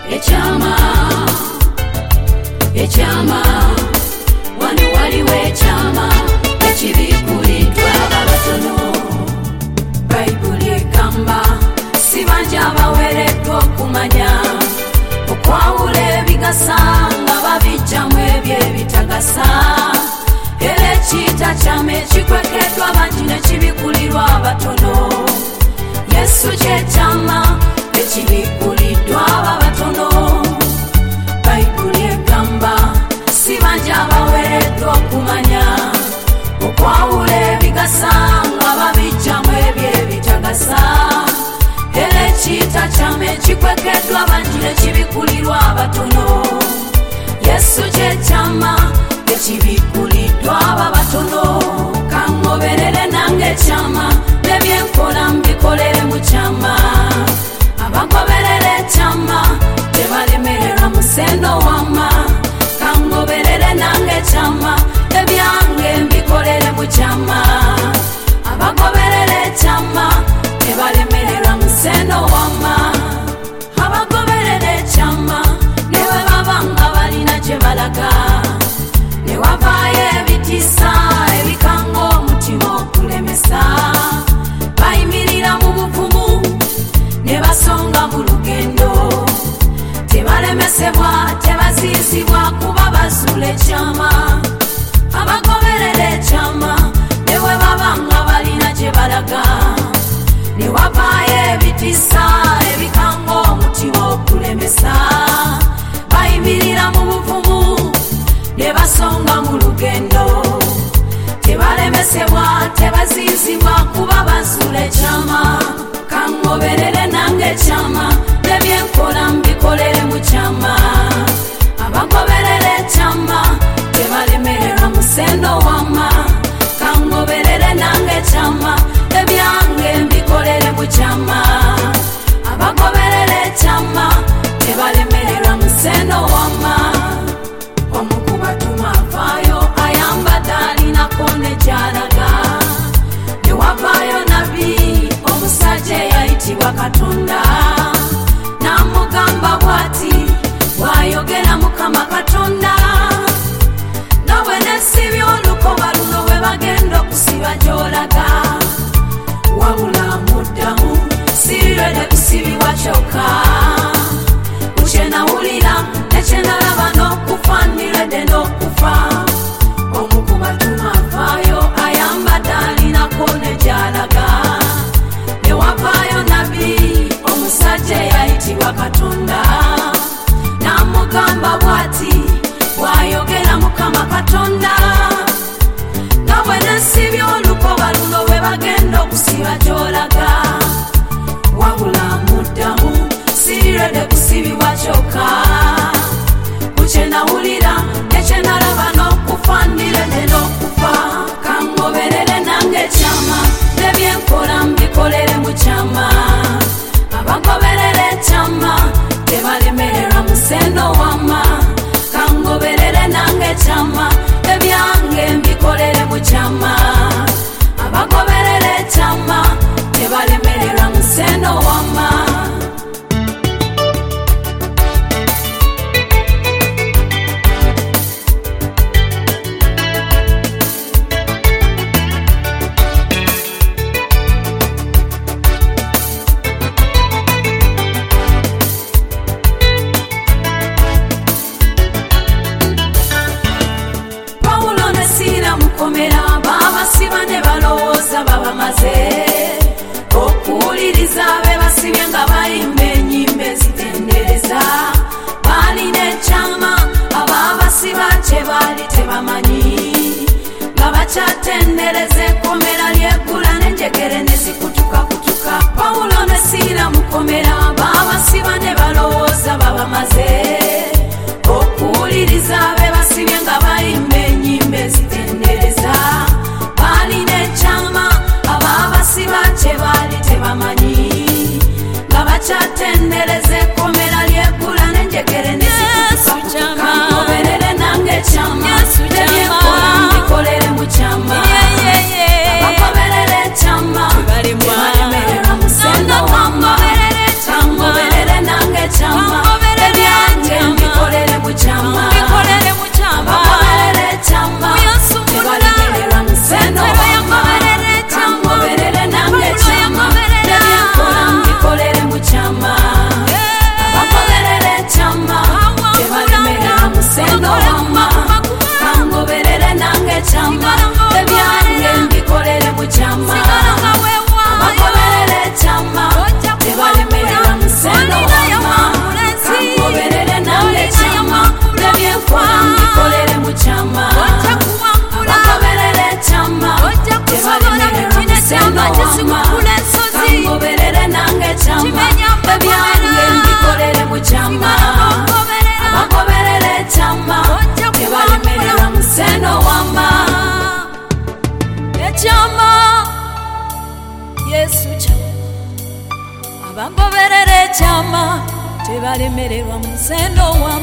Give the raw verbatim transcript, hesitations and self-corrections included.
Echama, echama, wano waliwo echama ekibikuliddwa abatono. Bayibuli egamba si bangi abaweereddwa okumanya okwawula ebigasa nga babijjamu ebyo ebitagasa. Era ekiyita kyama ekikwekeddwa bangi ne kibikulirwa abatono. Yesu ky'ekyama ekibikuliddwa abatono. Bayibuli egamba si bangi abaweereddwa okumanya okwawula ebigasa nga babijjamu ebyo ebitagasa. Era ekiyita kyama ekikwekeddwa bangi ne kibikulirwa abatono. Yesu ky'ekyama ekibikuliddwa abatono. Kangoberere nange ekyama nebyenkola mbikolere mu kyama. Abagoberera ekyama tebalemererwa musendo wama. Kangoberere nange ekyama ebyange mbikolere mu kyama. Abagoberera ekyama tebalemererwa musendo wama. Abagoberera ekyama ne bwe baba nga balina gye balaga ne wavaayo ebitiisa ebikanga omutima okulemesa. Bayimirira mu buvumu ne basonga mu lugendo. Tebalemesebwa tebaziizibwa kuba bazuula ekyama. Abagoberera ekyama ne bwe baba nga balina gye balaga ne wavaayo ebitiisa ebikanga omutima okulemesa. Bayimirira mu buvumu ne basonga mu lugendo. Tebalemesebwa tebaziizibwa kuba bazuula ekyama. Kangoberere nange ekyama nebyenkola mbikolere mu kyama. Abagoberera ekyama tebalemererwa musendo wama. Kangoberere nange ekyama ebyange mbikolere mu kyama. Abagoberera ekyama tebalemererwa musendo wama. Omukubatuma avaayo ayambadde alinako ne gy'alaga. Ne wavaayo nabbi omusajja eyayitibwa Katonda. N'amugamba bw'ati bw'ayogera Mukama Katonda. Nga bwe nesibya olukoba luno bwe bagenda okusiba gy'olaga. Wabula muddamu sirirwe kusibibwa kyokka. Ku kye nawulira ne kye nalaba n'okufa ndiredde n'okufa. Omukubatuma avaayo ayambadde alinako ne gy'alaga. Ne wavaayo nabbi omusajja eyayitibwa Katonda. N'amugamba bw'ati bw'ayogera Mukama Katonda. Nga bwe nesibya olukoba luno bwe bagenda okusiba gy'olaga. Wabula muddamu sirirwe kusibibwa kyokka. Ku kye nawulira ne kye nalaba n'okufa ndiredde n'okufa. Kangoberere nange ekyama nebyenkola mbikolere mu kyama. Abagoberera ekyama tebalemererwa musendo wama. Kangoberere nange ekyama ebyange mbikolere mu kyama. Abagoberera ekyama tebalemererwa musendo wama. Babasiba ne balowooza babamaze okuwuliriza be basibye nga bayimba ennyimba ezitendereza. Baalina ekyama ababasiba kye baali tebamanyi. Nga bakyatendereza ekkomera ly'eggula n'enjegere ne zikutukakutuka. Pawulo ne Siira mu kkomera babasiba ne balowooza babamaze okuwuliriza be basibye nga bayimba ennyimba ezitendereza. Baalina ekyama ababasiba kye baali tebamanyi. Nga bakyatendereza ekkomera ly'eggula n'enjegere ne zikutuka. Kangoberere nange ekyama nebyenkola mbikolere mu kyama. Abagoberera ekyama tebalemererwa musendo wama. Kangoberere nange ekyama ebyo byange mbikolere mu kyama abagoberera ekyama tebalemererwa museno wama ekyama Yesu kyama abagoberera ekyama tebalemererwa museno wama